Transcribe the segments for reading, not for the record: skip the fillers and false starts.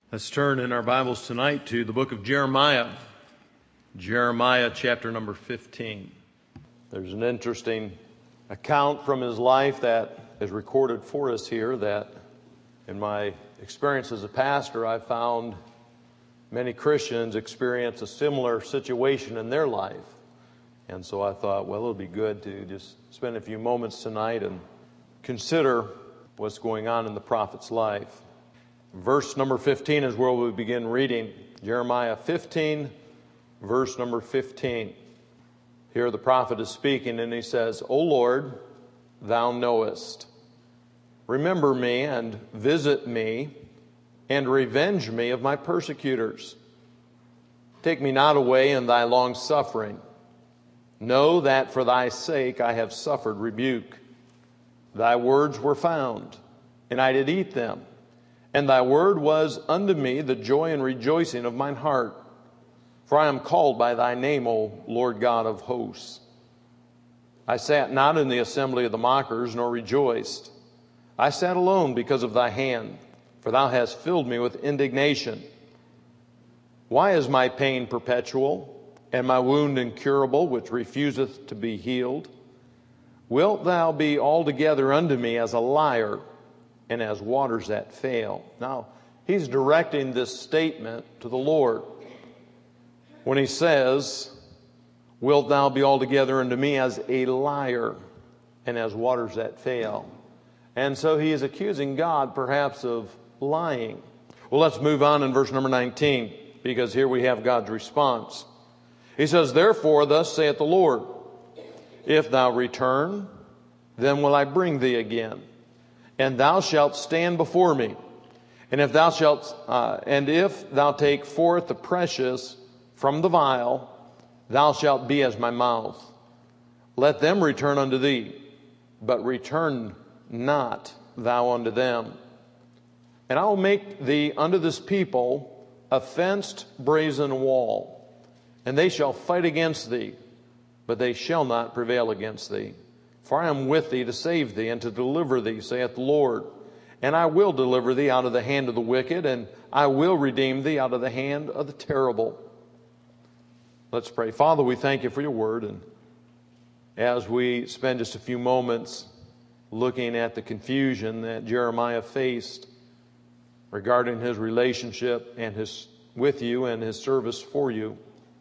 Let's turn in our Bibles tonight to the book of Jeremiah. Jeremiah chapter number 15. There's an interesting account from his life that is recorded for us here that in my experience as a pastor, I found many Christians experience a similar situation in their life. And so I thought, well, it'll be good to just spend a few moments tonight and consider what's going on in the prophet's life. Verse number 15 is where we begin reading. Jeremiah 15, verse number 15. Here the prophet is speaking and he says, O Lord, thou knowest. Remember me and visit me and revenge me of my persecutors. Take me not away in thy long suffering. Know that for thy sake I have suffered rebuke. Thy words were found, and I did eat them. And thy word was unto me the joy and rejoicing of mine heart. For I am called by thy name, O Lord God of hosts. I sat not in the assembly of the mockers, nor rejoiced. I sat alone because of thy hand, for thou hast filled me with indignation. Why is my pain perpetual, and my wound incurable, which refuseth to be healed? Wilt thou be altogether unto me as a liar, and as waters that fail? Now, he's directing this statement to the Lord when he says, wilt thou be altogether unto me as a liar and as waters that fail? And so he is accusing God perhaps of lying. Well, let's move on in verse number 19, because here we have God's response. He says, therefore, thus saith the Lord, if thou return, then will I bring thee again. And thou shalt stand before me. And if thou take forth the precious from the vial, thou shalt be as my mouth. Let them return unto thee, but return not thou unto them. And I will make thee unto this people a fenced brazen wall, and they shall fight against thee, but they shall not prevail against thee. For I am with thee to save thee and to deliver thee, saith the Lord. And I will deliver thee out of the hand of the wicked, and I will redeem thee out of the hand of the terrible. Let's pray. Father, we thank you for your word. And as we spend just a few moments looking at the confusion that Jeremiah faced regarding his relationship and with you and his service for you,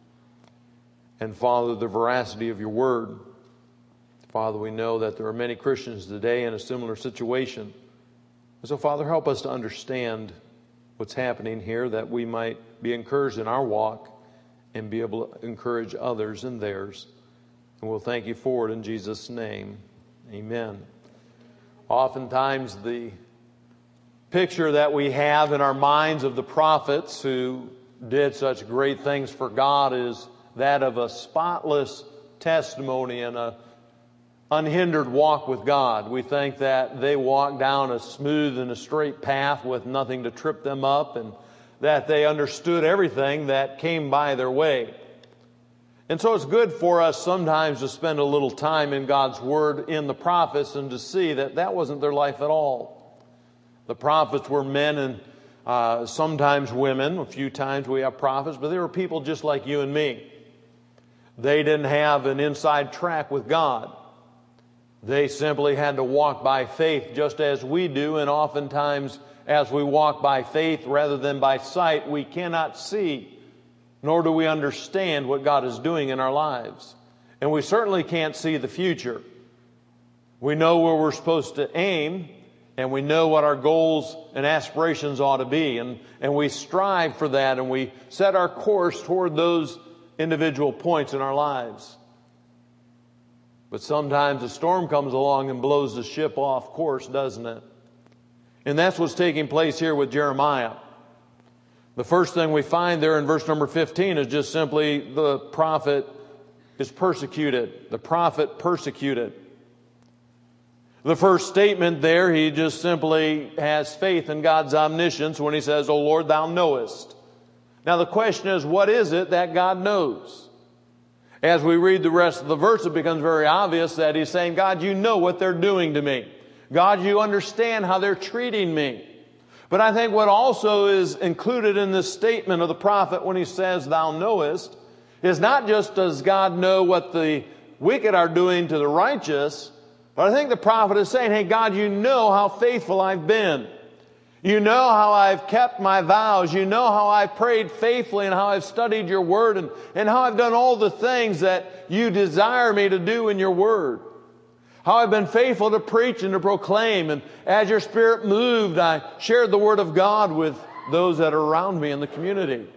and Father, the veracity of your word. Father, we know that there are many Christians today in a similar situation. And so, Father, help us to understand what's happening here, that we might be encouraged in our walk and be able to encourage others in theirs. And we'll thank you for it in Jesus' name. Amen. Oftentimes, the picture that we have in our minds of the prophets who did such great things for God is that of a spotless testimony and a unhindered walk with God. We think that they walked down a smooth and a straight path with nothing to trip them up, and that they understood everything that came by their way. And so it's good for us sometimes to spend a little time in God's Word in the prophets and to see that that wasn't their life at all. The prophets were men and sometimes women. A few times we have prophets, but they were people just like you and me. They didn't have an inside track with God. They simply had to walk by faith just as we do, and oftentimes as we walk by faith rather than by sight, we cannot see, nor do we understand what God is doing in our lives. And we certainly can't see the future. We know where we're supposed to aim, and we know what our goals and aspirations ought to be, and we strive for that, and we set our course toward those individual points in our lives. But sometimes a storm comes along and blows the ship off course, doesn't it? And that's what's taking place here with Jeremiah. The first thing we find there in verse number 15 is just simply the prophet is persecuted. The prophet persecuted. The first statement there, he just simply has faith in God's omniscience when he says, O Lord, thou knowest. Now the question is, what is it that God knows? As we read the rest of the verse, it becomes very obvious that he's saying, God, you know what they're doing to me. God, you understand how they're treating me. But I think what also is included in this statement of the prophet when he says, thou knowest, is not just does God know what the wicked are doing to the righteous, but I think the prophet is saying, hey, God, you know how faithful I've been. You know how I've kept my vows. You know how I've prayed faithfully and how I've studied your word and how I've done all the things that you desire me to do in your word. How I've been faithful to preach and to proclaim. And as your Spirit moved, I shared the word of God with those that are around me in the community.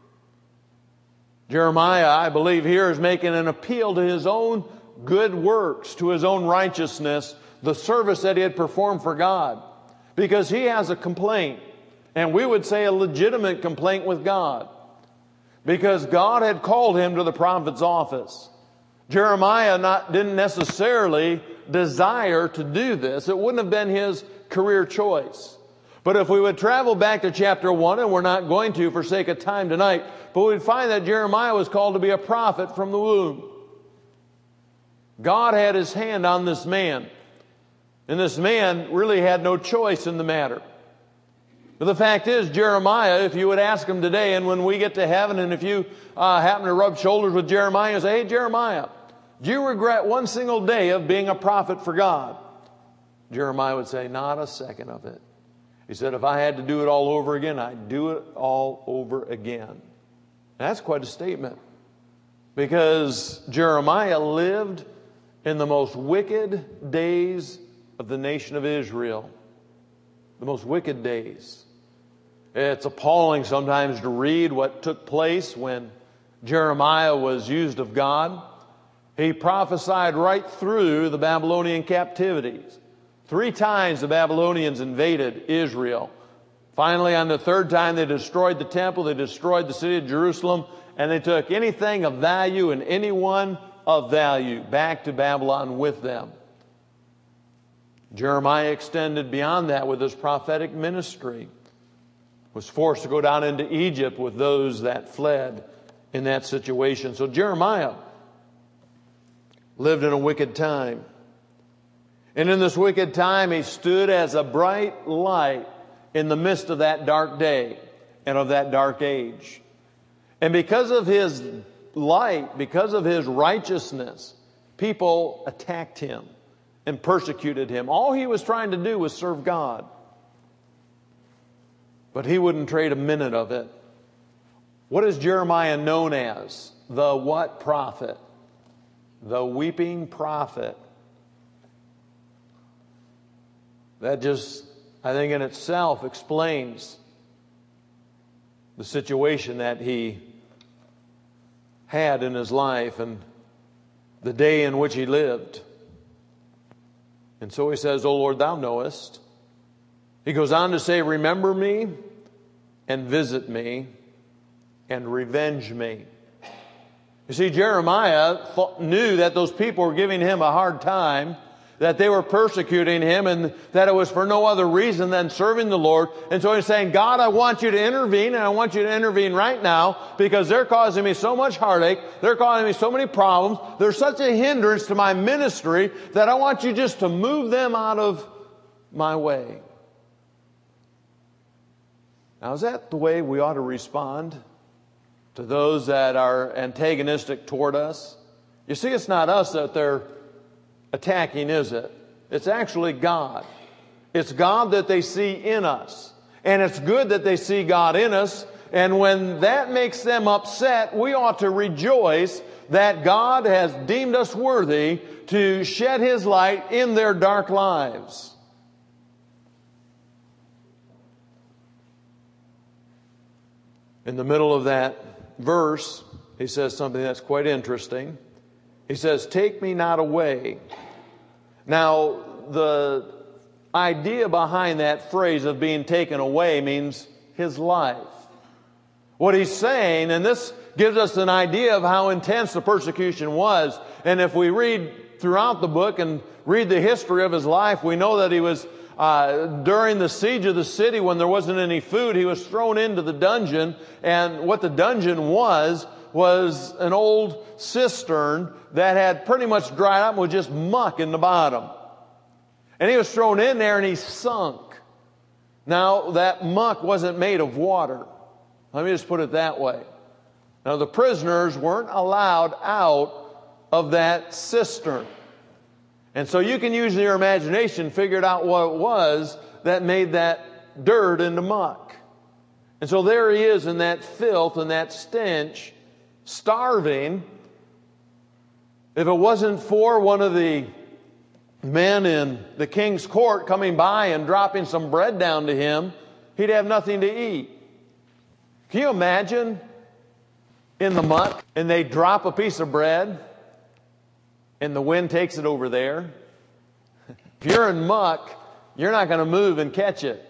Jeremiah, I believe here, is making an appeal to his own good works, to his own righteousness, the service that he had performed for God. Because he has a complaint, and we would say a legitimate complaint with God. Because God had called him to the prophet's office. Jeremiah didn't necessarily desire to do this. It wouldn't have been his career choice. But if we would travel back to chapter 1, and we're not going to for sake of time tonight, but we'd find that Jeremiah was called to be a prophet from the womb. God had his hand on this man. And this man really had no choice in the matter. But the fact is, Jeremiah, if you would ask him today, and when we get to heaven, and if you happen to rub shoulders with Jeremiah and say, hey, Jeremiah, do you regret one single day of being a prophet for God? Jeremiah would say, not a second of it. He said, if I had to do it all over again, I'd do it all over again. That's quite a statement. Because Jeremiah lived in the most wicked days of the nation of Israel. The most wicked days. It's appalling sometimes to read what took place when Jeremiah was used of God. He prophesied right through the Babylonian captivities. 3 times the Babylonians invaded Israel. Finally, on the 3rd time, they destroyed the temple, they destroyed the city of Jerusalem, and they took anything of value and anyone of value back to Babylon with them. Jeremiah extended beyond that with his prophetic ministry. Was forced to go down into Egypt with those that fled in that situation. So Jeremiah lived in a wicked time. And in this wicked time, he stood as a bright light in the midst of that dark day and of that dark age. And because of his light, because of his righteousness, people attacked him and persecuted him. All he was trying to do was serve God. But he wouldn't trade a minute of it. What is Jeremiah known as? The what prophet? The weeping prophet. That just, I think in itself, explains the situation that he had in his life and the day in which he lived. And so he says, O Lord, thou knowest. He goes on to say, remember me and visit me and revenge me. You see, Jeremiah knew that those people were giving him a hard time, that they were persecuting him, and that it was for no other reason than serving the Lord. And so he's saying, God, I want you to intervene, and I want you to intervene right now, because they're causing me so much heartache. They're causing me so many problems. They're such a hindrance to my ministry that I want you just to move them out of my way. Now, is that the way we ought to respond to those that are antagonistic toward us? You see, it's not us that they're attacking, is it? It's actually God. It's God that they see in us. And it's good that they see God in us. And when that makes them upset, we ought to rejoice that God has deemed us worthy to shed His light in their dark lives. In the middle of that verse, he says something that's quite interesting. He says, take me not away. Now, the idea behind that phrase of being taken away means his life. What he's saying, and this gives us an idea of how intense the persecution was. And if we read throughout the book and read the history of his life, we know that he was, during the siege of the city, when there wasn't any food, he was thrown into the dungeon. And what the dungeon was an old cistern that had pretty much dried up and was just muck in the bottom. And he was thrown in there and he sunk. Now, that muck wasn't made of water. Let me just put it that way. Now, the prisoners weren't allowed out of that cistern. And so you can use your imagination, figure out what it was that made that dirt into muck. And so there he is in that filth and that stench, starving. If it wasn't for one of the men in the king's court coming by and dropping some bread down to him, he'd have nothing to eat. Can you imagine in the muck and they drop a piece of bread and the wind takes it over there? If you're in muck, you're not going to move and catch it.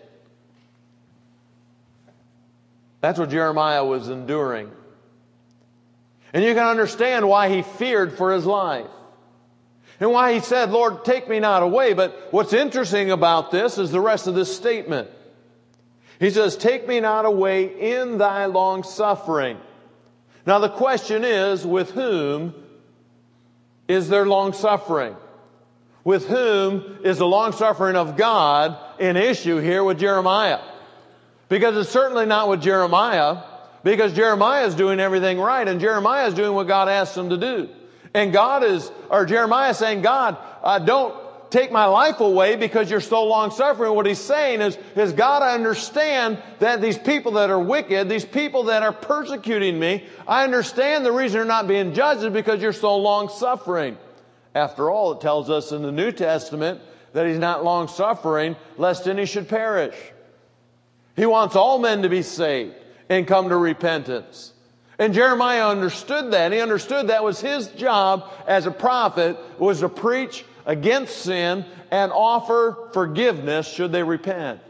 That's what Jeremiah was enduring. And you can understand why he feared for his life. And why he said, Lord, take me not away. But what's interesting about this is the rest of this statement. He says, take me not away in thy long suffering. Now the question is, with whom is there long suffering? With whom is the long suffering of God an issue here with Jeremiah? Because it's certainly not with Jeremiah, because Jeremiah is doing everything right, and Jeremiah is doing what God asked him to do. And Jeremiah is saying, God, don't take my life away because you're so long suffering. What he's saying is God, I understand that these people that are wicked, these people that are persecuting me, I understand the reason they're not being judged is because you're so long suffering. After all, it tells us in the New Testament that he's not long suffering lest any should perish. He wants all men to be saved and come to repentance. And Jeremiah understood that. He understood that was his job as a prophet, was to preach against sin and offer forgiveness should they repent.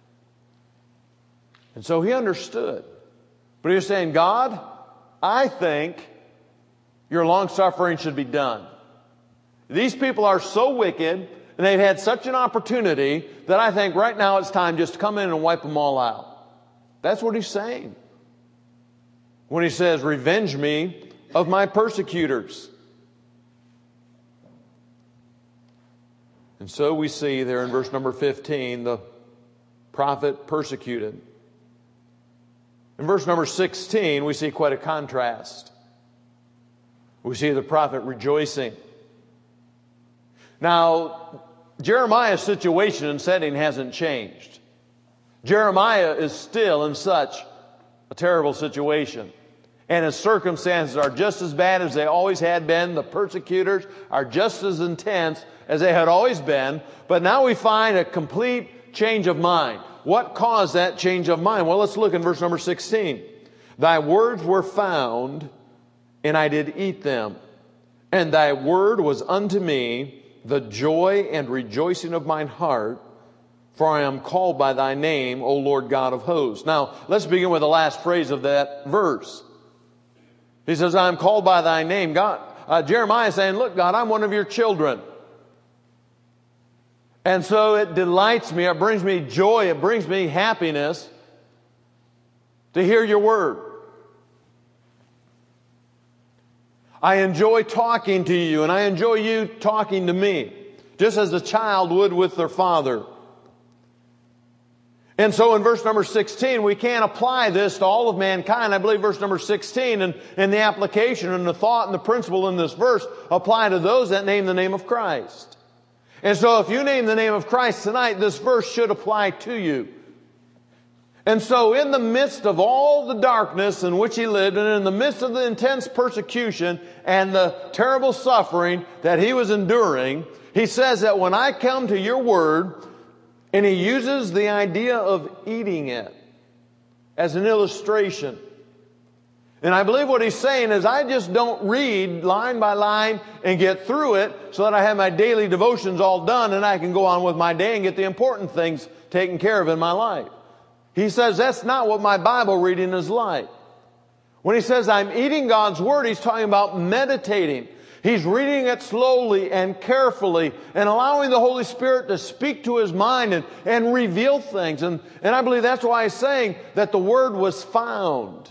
And so he understood. But he was saying, God, I think your long suffering should be done. These people are so wicked and they've had such an opportunity that I think right now it's time just to come in and wipe them all out. That's what he's saying when he says, revenge me of my persecutors. And so we see there in verse number 15, the prophet persecuted. In verse number 16, we see quite a contrast. We see the prophet rejoicing. Now, Jeremiah's situation and setting hasn't changed. Jeremiah is still in such a terrible situation. And his circumstances are just as bad as they always had been. The persecutors are just as intense as they had always been. But now we find a complete change of mind. What caused that change of mind? Well, let's look in verse number 16. Thy words were found, and I did eat them. And thy word was unto me the joy and rejoicing of mine heart, for I am called by thy name, O Lord God of hosts. Now, let's begin with the last phrase of that verse. He says, I am called by thy name. God, Jeremiah is saying, look, God, I'm one of your children. And so it delights me, it brings me joy, it brings me happiness to hear your word. I enjoy talking to you, and I enjoy you talking to me, just as a child would with their father. And so in verse number 16, we can't apply this to all of mankind. I believe verse number 16 and the application and the thought and the principle in this verse apply to those that name the name of Christ. And so if you name the name of Christ tonight, this verse should apply to you. And so in the midst of all the darkness in which he lived, and in the midst of the intense persecution and the terrible suffering that he was enduring, he says that when I come to your word, and he uses the idea of eating it as an illustration. And I believe what he's saying is I just don't read line by line and get through it so that I have my daily devotions all done and I can go on with my day and get the important things taken care of in my life. He says that's not what my Bible reading is like. When he says I'm eating God's word, he's talking about meditating. He's reading it slowly and carefully and allowing the Holy Spirit to speak to his mind and reveal things. And I believe that's why he's saying that the Word was found.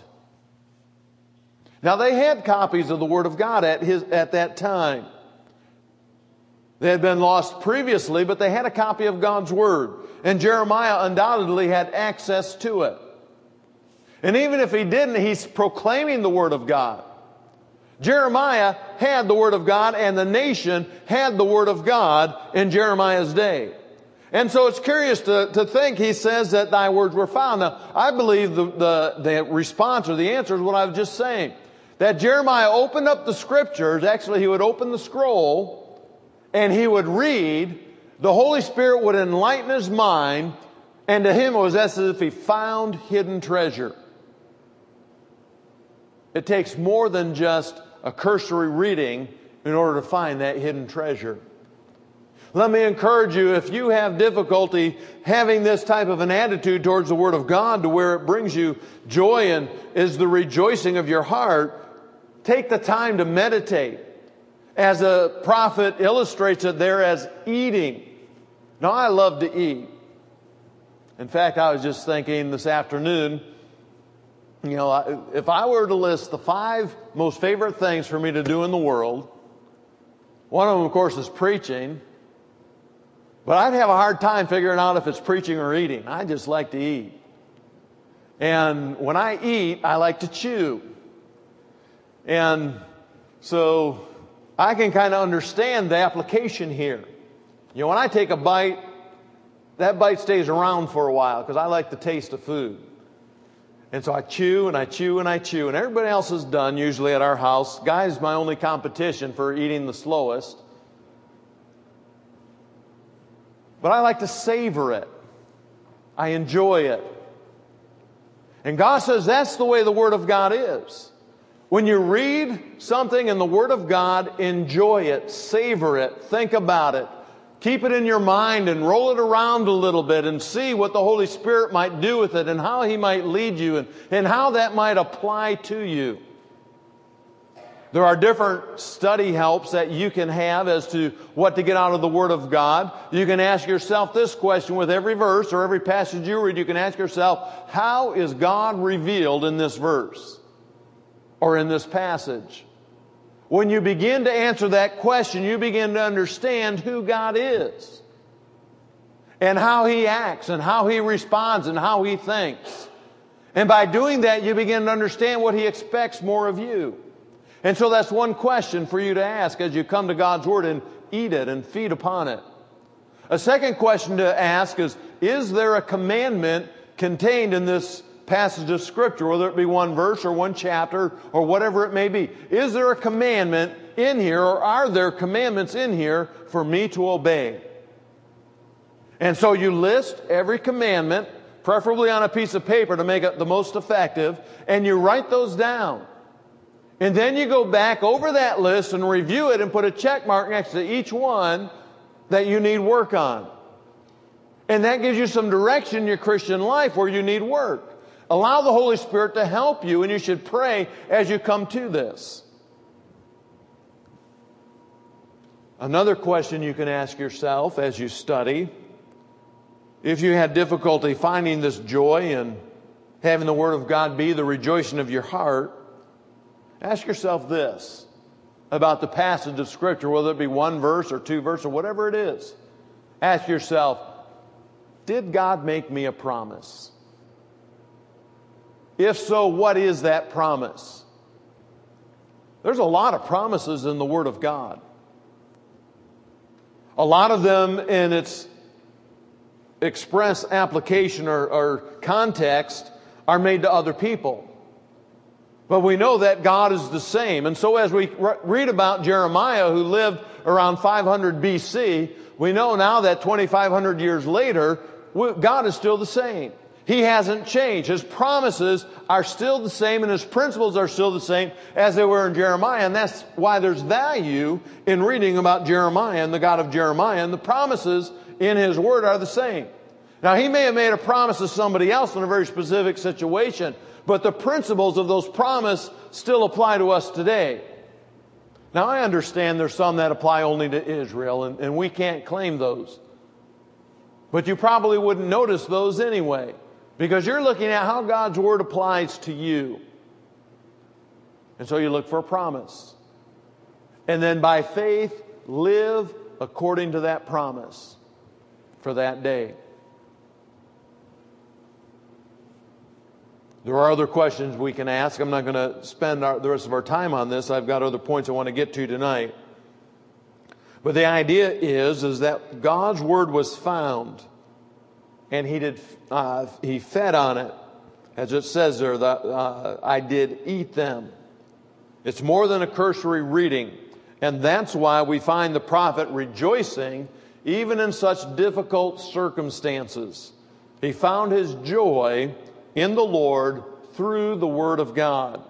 Now they had copies of the Word of God at that time. They had been lost previously, but they had a copy of God's Word. And Jeremiah undoubtedly had access to it. And even if he didn't, he's proclaiming the Word of God. Jeremiah had the Word of God, and the nation had the Word of God in Jeremiah's day. And so it's curious to think, he says that thy words were found. Now, I believe the response or the answer is what I was just saying. That Jeremiah opened up the Scriptures. Actually, he would open the scroll and he would read. The Holy Spirit would enlighten his mind, and to him it was as if he found hidden treasure. It takes more than just a cursory reading in order to find that hidden treasure. Let me encourage you, if you have difficulty having this type of an attitude towards the Word of God to where it brings you joy and is the rejoicing of your heart, take the time to meditate. As a prophet illustrates it there as eating. Now, I love to eat. In fact, I was just thinking this afternoon, if I were to list the 5 most favorite things for me to do in the world, one of them, of course, is preaching. But I'd have a hard time figuring out if it's preaching or eating. I just like to eat. And when I eat, I like to chew. And so I can kind of understand the application here. When I take a bite, that bite stays around for a while because I like the taste of food. And so I chew and I chew and I chew. And everybody else is done usually at our house. Guy's my only competition for eating the slowest. But I like to savor it. I enjoy it. And God says that's the way the Word of God is. When you read something in the Word of God, enjoy it, savor it, think about it. Keep it in your mind and roll it around a little bit and see what the Holy Spirit might do with it and how He might lead you and how that might apply to you. There are different study helps that you can have as to what to get out of the Word of God. You can ask yourself this question with every verse or every passage you read. You can ask yourself, how is God revealed in this verse or in this passage? When you begin to answer that question, you begin to understand who God is and how He acts and how He responds and how He thinks. And by doing that, you begin to understand what He expects more of you. And so that's one question for you to ask as you come to God's Word and eat it and feed upon it. A second question to ask is there a commandment contained in this passage of Scripture, whether it be one verse or one chapter or whatever it may be? Is there a commandment in here, or are there commandments in here for me to obey? And so you list every commandment, preferably on a piece of paper to make it the most effective, and you write those down. And then you go back over that list and review it and put a check mark next to each one that you need work on. And that gives you some direction in your Christian life where you need work. Allow the Holy Spirit to help you, and you should pray as you come to this. Another question you can ask yourself as you study, if you had difficulty finding this joy and having the Word of God be the rejoicing of your heart, ask yourself this about the passage of Scripture, whether it be one verse or two verses or whatever it is. Ask yourself, did God make me a promise? If so, what is that promise? There's a lot of promises in the Word of God. A lot of them in its express application or context are made to other people. But we know that God is the same. And so as we read about Jeremiah, who lived around 500 BC, we know now that 2,500 years later, God is still the same. He hasn't changed. His promises are still the same, and His principles are still the same as they were in Jeremiah. And that's why there's value in reading about Jeremiah and the God of Jeremiah. And the promises in His Word are the same. Now, He may have made a promise to somebody else in a very specific situation, but the principles of those promises still apply to us today. Now, I understand there's some that apply only to Israel, and we can't claim those. But you probably wouldn't notice those anyway, because you're looking at how God's Word applies to you. And so you look for a promise. And then by faith, live according to that promise for that day. There are other questions we can ask. I'm not going to spend the rest of our time on this. I've got other points I want to get to tonight. But the idea is that God's Word was found, and He fed on it. As it says there, I did eat them. It's more than a cursory reading. And that's why we find the prophet rejoicing even in such difficult circumstances. He found his joy in the Lord through the Word of God.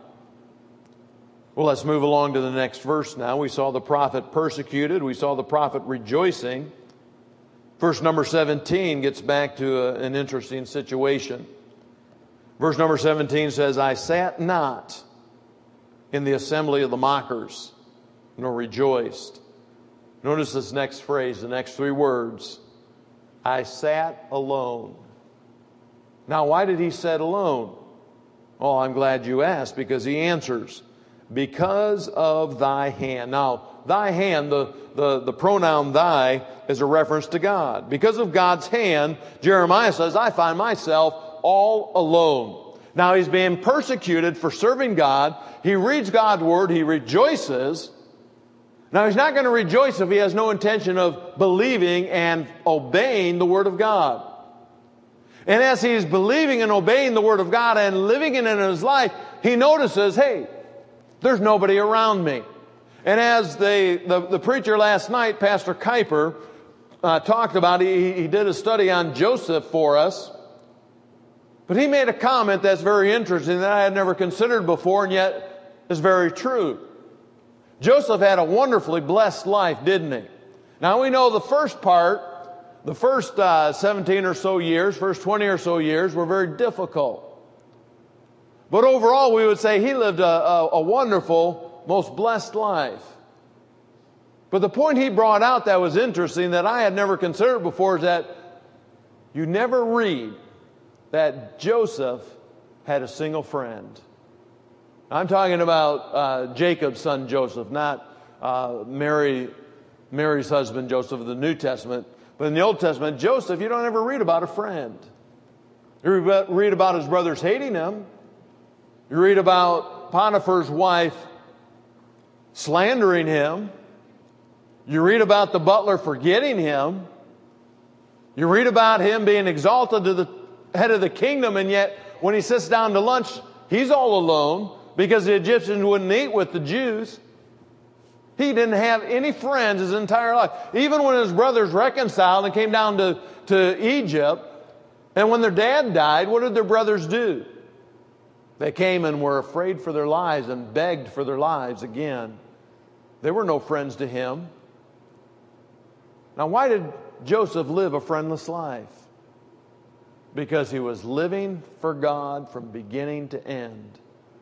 Well, let's move along to the next verse now. We saw the prophet persecuted. We saw the prophet rejoicing. Verse number 17 gets back to an interesting situation. Verse number 17 says, I sat not in the assembly of the mockers, nor rejoiced. Notice this next phrase, the next three words. I sat alone. Now, why did he sit alone? Oh, I'm glad you asked, because he answers, because of thy hand. Now, thy hand, the pronoun thy, is a reference to God. Because of God's hand, Jeremiah says, I find myself all alone. Now, he's being persecuted for serving God. He reads God's Word. He rejoices. Now, he's not going to rejoice if he has no intention of believing and obeying the Word of God. And as he's believing and obeying the Word of God and living it in his life, he notices, hey, there's nobody around me. And as the preacher last night, Pastor Kuiper, talked about, he did a study on Joseph for us. But he made a comment that's very interesting that I had never considered before, and yet is very true. Joseph had a wonderfully blessed life, didn't he? Now we know the first part, the first 17 or so years, first 20 or so years were very difficult. But overall, we would say he lived a wonderful, most blessed life. But the point he brought out that was interesting that I had never considered before is that you never read that Joseph had a single friend. I'm talking about Jacob's son Joseph, not Mary's husband Joseph of the New Testament. But in the Old Testament, Joseph, you don't ever read about a friend. You read about his brothers hating him. You read about Potiphar's wife slandering him. You read about the butler forgetting him. You read about him being exalted to the head of the kingdom, and yet when he sits down to lunch, he's all alone because the Egyptians wouldn't eat with the Jews. He didn't have any friends his entire life. Even when his brothers reconciled and came down to Egypt, and when their dad died, what did their brothers do? They came and were afraid for their lives and begged for their lives again. There were no friends to him. Now, why did Joseph live a friendless life? Because he was living for God from beginning to end.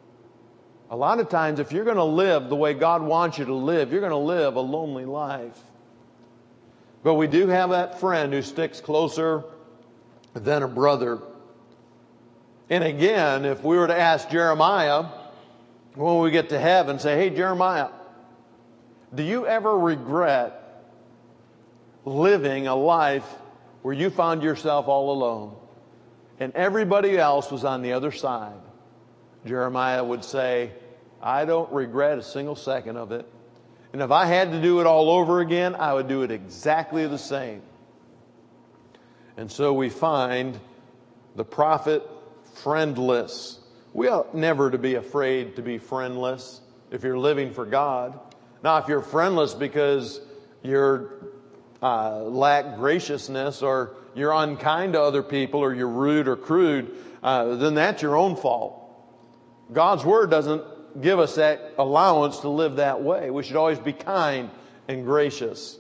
A lot of times, if you're going to live the way God wants you to live, you're going to live a lonely life. But we do have that friend who sticks closer than a brother. And again, if we were to ask Jeremiah, when we get to heaven, say, hey, Jeremiah, do you ever regret living a life where you found yourself all alone and everybody else was on the other side? Jeremiah would say, I don't regret a single second of it. And if I had to do it all over again, I would do it exactly the same. And so we find the prophet friendless. We ought never to be afraid to be friendless if you're living for God. Now, if you're friendless because you're lack graciousness or you're unkind to other people or you're rude or crude, then that's your own fault. God's Word doesn't give us that allowance to live that way. We should always be kind and gracious.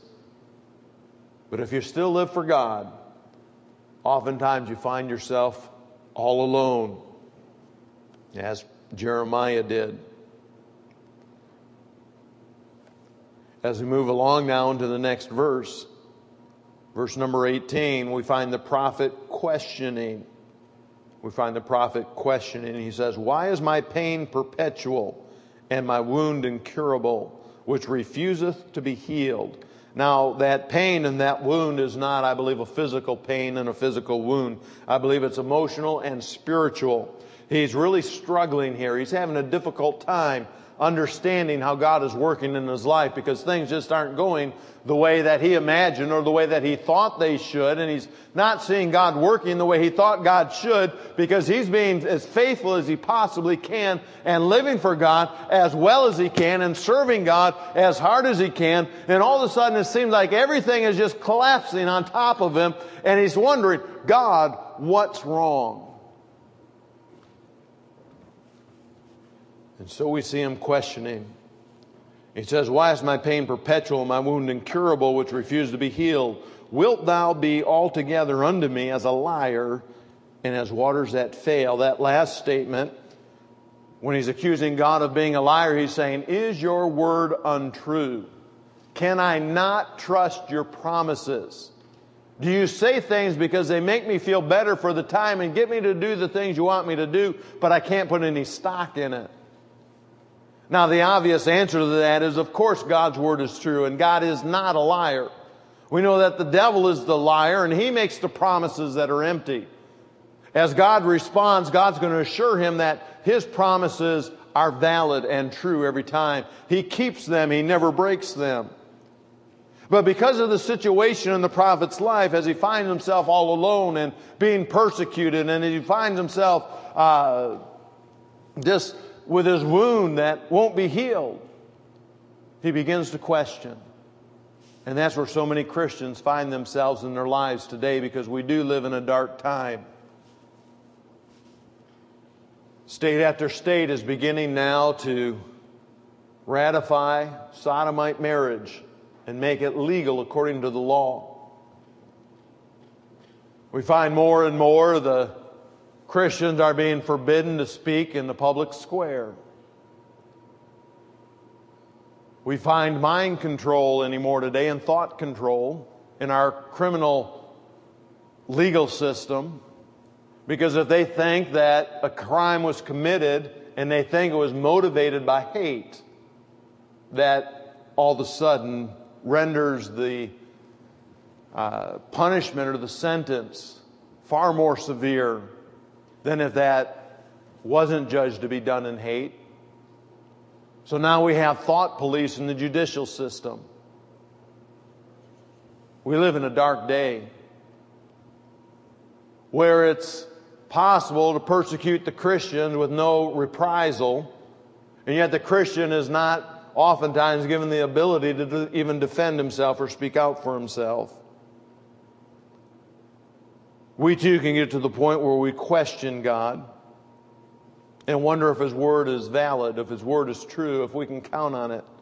But if you still live for God, oftentimes you find yourself all alone, as Jeremiah did. As we move along now into the next verse, verse number 18, we find the prophet questioning. We find the prophet questioning. He says, why is my pain perpetual and my wound incurable, which refuseth to be healed? Now, that pain and that wound is not, I believe, a physical pain and a physical wound. I believe it's emotional and spiritual. He's really struggling here. He's having a difficult time understanding how God is working in his life because things just aren't going the way that he imagined or the way that he thought they should. And he's not seeing God working the way he thought God should because he's being as faithful as he possibly can and living for God as well as he can and serving God as hard as he can. And all of a sudden it seems like everything is just collapsing on top of him. And he's wondering, God, what's wrong? And so we see him questioning. He says, why is my pain perpetual, my wound incurable, which refused to be healed? Wilt thou be altogether unto me as a liar and as waters that fail? That last statement, when he's accusing God of being a liar, he's saying, is your word untrue? Can I not trust your promises? Do you say things because they make me feel better for the time and get me to do the things you want me to do, but I can't put any stock in it? Now, the obvious answer to that is, of course, God's word is true, and God is not a liar. We know that the devil is the liar, and he makes the promises that are empty. As God responds, God's going to assure him that his promises are valid and true every time. He keeps them. He never breaks them. But because of the situation in the prophet's life, as he finds himself all alone and being persecuted, and he finds himself just with his wound that won't be healed, he begins to question. And that's where so many Christians find themselves in their lives today, because we do live in a dark time. State after state is beginning now to ratify sodomite marriage and make it legal according to the law. We find more and more the Christians are being forbidden to speak in the public square. We find mind control anymore today and thought control in our criminal legal system, because if they think that a crime was committed and they think it was motivated by hate, that all of a sudden renders the punishment or the sentence far more severe than if that wasn't judged to be done in hate. So now we have thought police in the judicial system. We live in a dark day where it's possible to persecute the Christians with no reprisal, and yet the Christian is not oftentimes given the ability to even defend himself or speak out for himself. We too can get to the point where we question God and wonder if his word is valid, if his word is true, if we can count on it.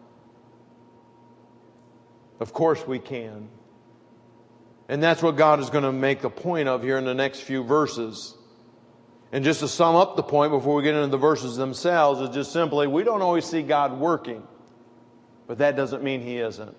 Of course we can. And that's what God is going to make the point of here in the next few verses. And just to sum up the point before we get into the verses themselves, is just simply, we don't always see God working, but that doesn't mean he isn't.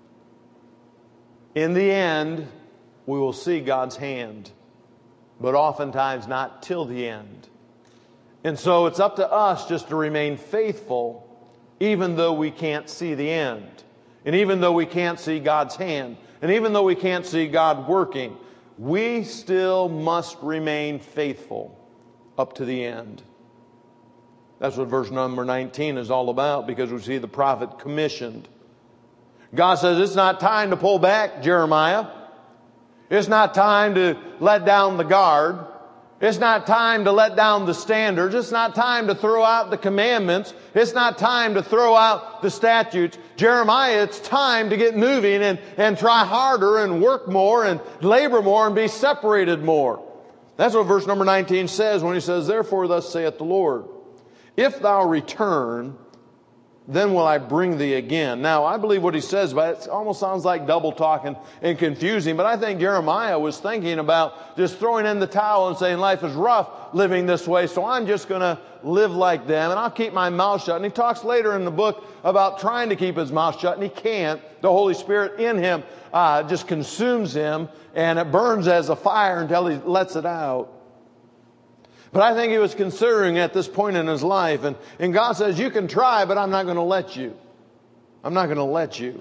In the end, we will see God's hand, but oftentimes not till the end. And so it's up to us just to remain faithful, even though we can't see the end. And even though we can't see God's hand. And even though we can't see God working, we still must remain faithful up to the end. That's what verse number 19 is all about, because we see the prophet commissioned. God says, it's not time to pull back, Jeremiah. It's not time to let down the guard. It's not time to let down the standards. It's not time to throw out the commandments. It's not time to throw out the statutes. Jeremiah, it's time to get moving and try harder and work more and labor more and be separated more. That's what verse number 19 says when he says, therefore thus saith the Lord, if thou return, then will I bring thee again. Now, I believe what he says, but it almost sounds like double talking and confusing. But I think Jeremiah was thinking about just throwing in the towel and saying life is rough living this way, so I'm just going to live like them and I'll keep my mouth shut. And he talks later in the book about trying to keep his mouth shut, and he can't. The Holy Spirit in him just consumes him, and it burns as a fire until he lets it out. But I think he was considering at this point in his life, and God says, you can try, but I'm not going to let you. I'm not going to let you.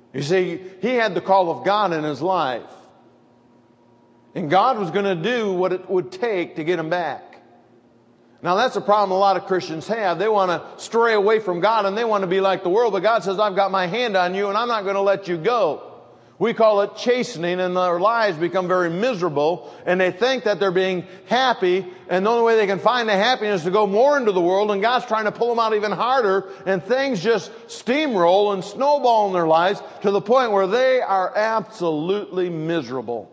You see, he had the call of God in his life. And God was going to do what it would take to get him back. Now that's a problem a lot of Christians have. They want to stray away from God and they want to be like the world. But God says, I've got my hand on you and I'm not going to let you go. We call it chastening, and their lives become very miserable, and they think that they're being happy, and the only way they can find the happiness is to go more into the world, and God's trying to pull them out even harder, and things just steamroll and snowball in their lives to the point where they are absolutely miserable.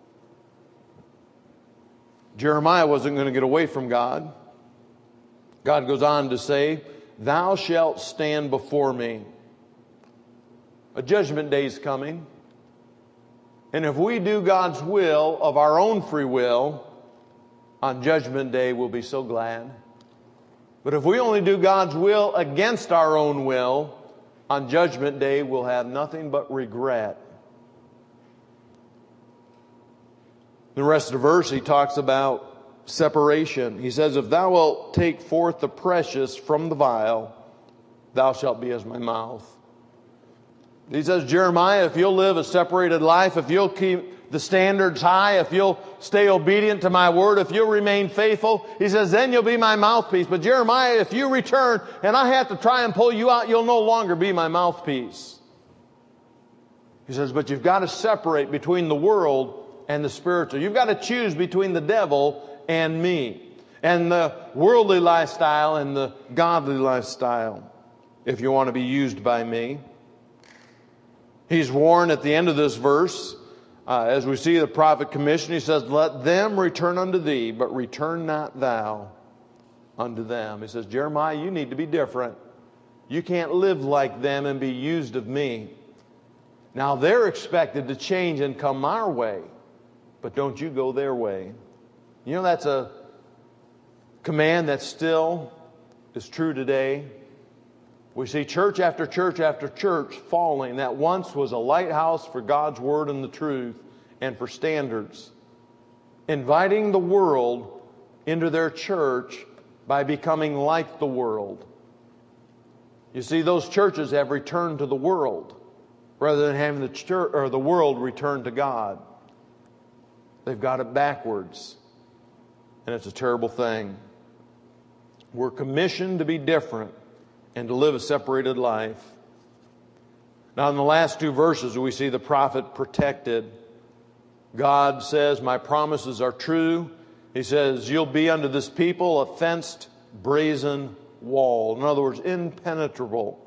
Jeremiah wasn't going to get away from God. God goes on to say, "Thou shalt stand before me." A judgment day is coming. And if we do God's will of our own free will, on Judgment Day we'll be so glad. But if we only do God's will against our own will, on Judgment Day we'll have nothing but regret. The rest of the verse, he talks about separation. He says, "If thou wilt take forth the precious from the vile, thou shalt be as my mouth." He says, Jeremiah, if you'll live a separated life, if you'll keep the standards high, if you'll stay obedient to my word, if you'll remain faithful, he says, then you'll be my mouthpiece. But Jeremiah, if you return and I have to try and pull you out, you'll no longer be my mouthpiece. He says, but you've got to separate between the world and the spiritual. You've got to choose between the devil and me, and the worldly lifestyle and the godly lifestyle, if you want to be used by me. He's warned at the end of this verse, as we see the prophet commission, he says, "Let them return unto thee, but return not thou unto them." He says, Jeremiah, you need to be different. You can't live like them and be used of me. Now they're expected to change and come our way, but don't you go their way. You know, that's a command that still is true today. We see church after church after church falling that once was a lighthouse for God's word and the truth and for standards, inviting the world into their church by becoming like the world. You see, those churches have returned to the world rather than having the church or the world return to God. They've got it backwards, and it's a terrible thing. We're commissioned to be different and to live a separated life. Now in the last two verses we see the prophet protected. God says, my promises are true. He says, you'll be unto this people a fenced brazen wall. In other words, impenetrable.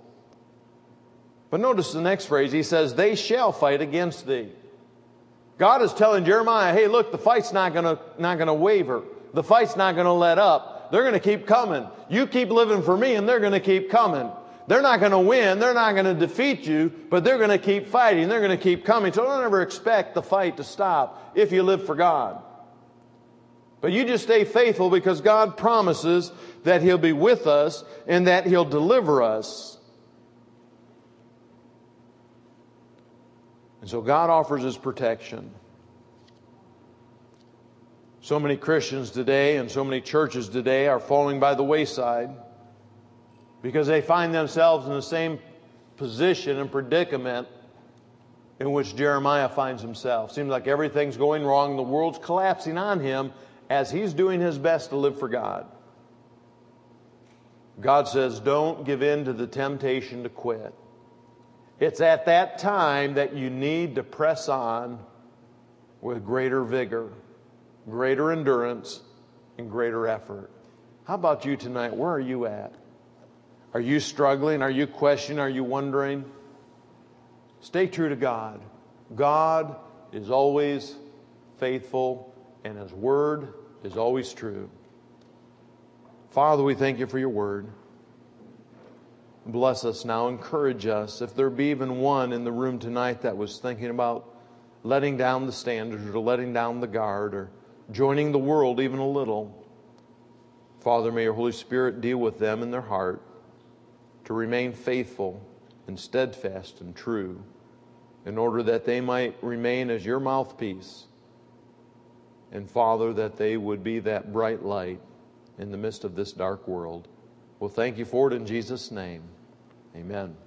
But notice the next phrase. He says, they shall fight against thee. God is telling Jeremiah, hey, look, the fight's not going to waver. The fight's not going to let up. They're going to keep coming. You keep living for me and they're going to keep coming. They're not going to win. They're not going to defeat you, but they're going to keep fighting. They're going to keep coming. So don't ever expect the fight to stop if you live for God. But you just stay faithful because God promises that He'll be with us and that He'll deliver us. And so God offers His protection. So many Christians today and so many churches today are falling by the wayside because they find themselves in the same position and predicament in which Jeremiah finds himself. Seems like everything's going wrong. The world's collapsing on him as he's doing his best to live for God. God says, don't give in to the temptation to quit. It's at that time that you need to press on with greater vigor, greater endurance, and greater effort. How about you tonight? Where are you at? Are you struggling? Are you questioning? Are you wondering? Stay true to God. God is always faithful, and His Word is always true. Father, we thank You for Your Word. Bless us now. Encourage us. If there be even one in the room tonight that was thinking about letting down the standards or letting down the guard or joining the world even a little, Father, may Your Holy Spirit deal with them in their heart to remain faithful and steadfast and true in order that they might remain as Your mouthpiece. And Father, that they would be that bright light in the midst of this dark world. Well, thank You for it in Jesus' name. Amen.